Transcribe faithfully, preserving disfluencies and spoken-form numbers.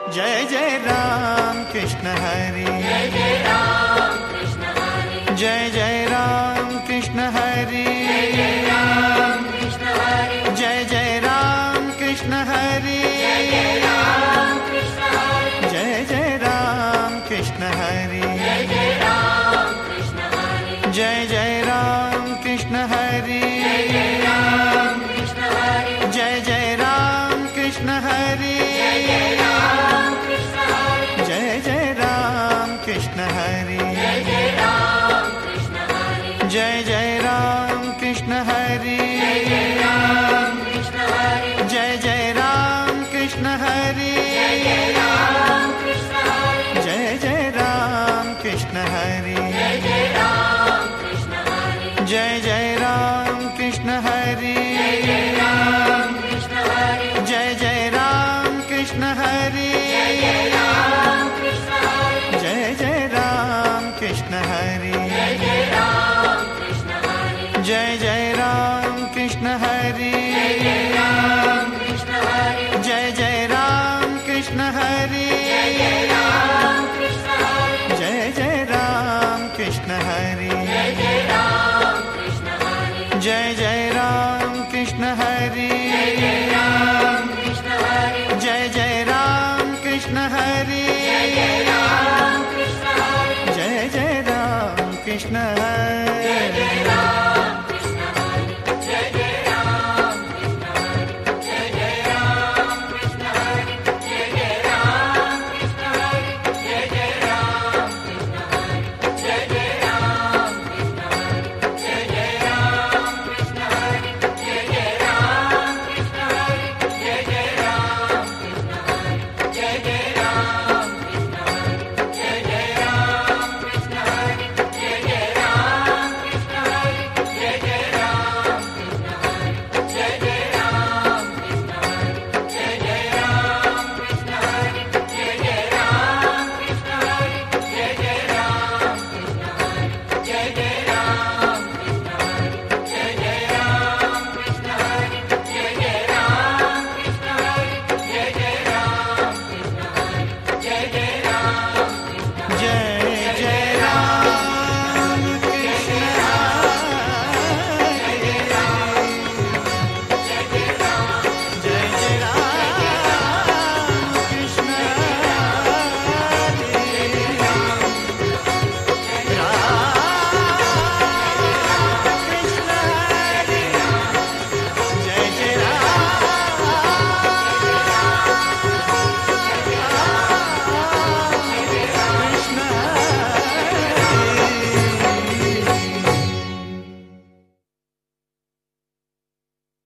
Jai Jai Ram Krishna Hari, Jai Jai Ram Krishna Hari, Jai Jai Ram Krishna Hari, Jai Jai Ram Krishna Hari, Jai Jai Ram Krishna Hari, Jai Jai Ram Krishna Hari, Jai Jai Ram Krishna Hari, Jai Jai Ram Krishna Hari, Jai Jai Ram Krishna Hari, Jai Jai Ram Krishna Hari, Jai Jai Ram Krishna Hari, Jai Jai Ram Krishna Hari, Jai Jai Ram Krishna Hari, Jai Jai Ram Krishna Hari, Jai Jai Ram Krishna Hari, Jai Jai Ram Krishna Hari, Jai Jai Ram Krishna Hari, Jai Jai Ram Krishna Hari,